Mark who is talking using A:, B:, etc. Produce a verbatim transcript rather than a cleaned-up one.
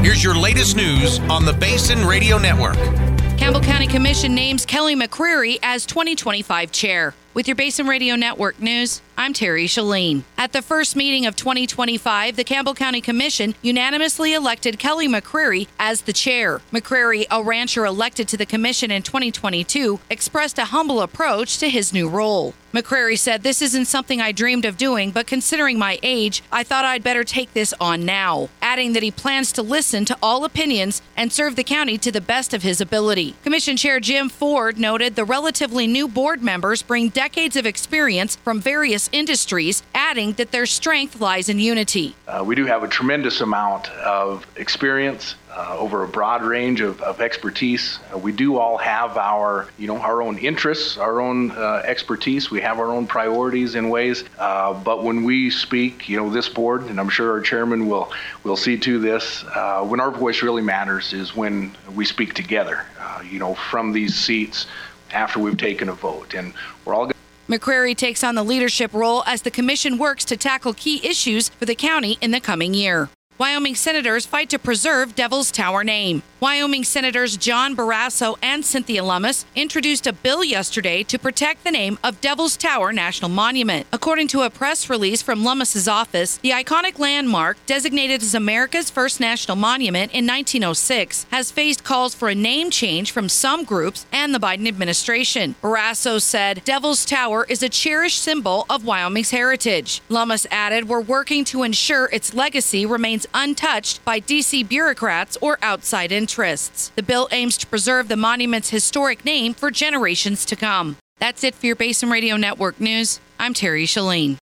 A: Here's your latest news on the Basin Radio Network.
B: Campbell County Commission names Kelly McCreary as twenty twenty-five chair. With your Basin Radio Network news, I'm Terry Shalene. At the first meeting of twenty twenty-five, the Campbell County Commission unanimously elected Kelly McCreary as the chair. McCreary, a rancher elected to the commission in twenty twenty-two, expressed a humble approach to his new role. McCreary said, "This isn't something I dreamed of doing, but considering my age, I thought I'd better take this on now," adding that he plans to listen to all opinions and serve the county to the best of his ability. Commission Chair Jim Ford noted the relatively new board members bring decades of experience from various industries, adding that their strength lies in unity.
C: Uh, we do have a tremendous amount of experience uh, over a broad range of, of expertise. Uh, we do all have our, you know, our own interests, our own uh, expertise. We have our own priorities in ways. Uh, but when we speak, you know, this board, and I'm sure our chairman will will see to this, uh, when our voice really matters is when we speak together, uh, you know, from these seats after we've taken a vote. And we're all
B: McCreary takes on the leadership role as the commission works to tackle key issues for the county in the coming year. Wyoming senators fight to preserve Devil's Tower name. Wyoming Senators John Barrasso and Cynthia Lummis introduced a bill yesterday to protect the name of Devil's Tower National Monument. According to a press release from Lummis's office, the iconic landmark, designated as America's first national monument in nineteen oh six, has faced calls for a name change from some groups and the Biden administration. Barrasso said, "Devil's Tower is a cherished symbol of Wyoming's heritage." Lummis added, "We're working to ensure its legacy remains untouched by D C bureaucrats or outside interests." The bill aims to preserve the monument's historic name for generations to come. That's it for your Basin Radio Network news. I'm Terry Shalene.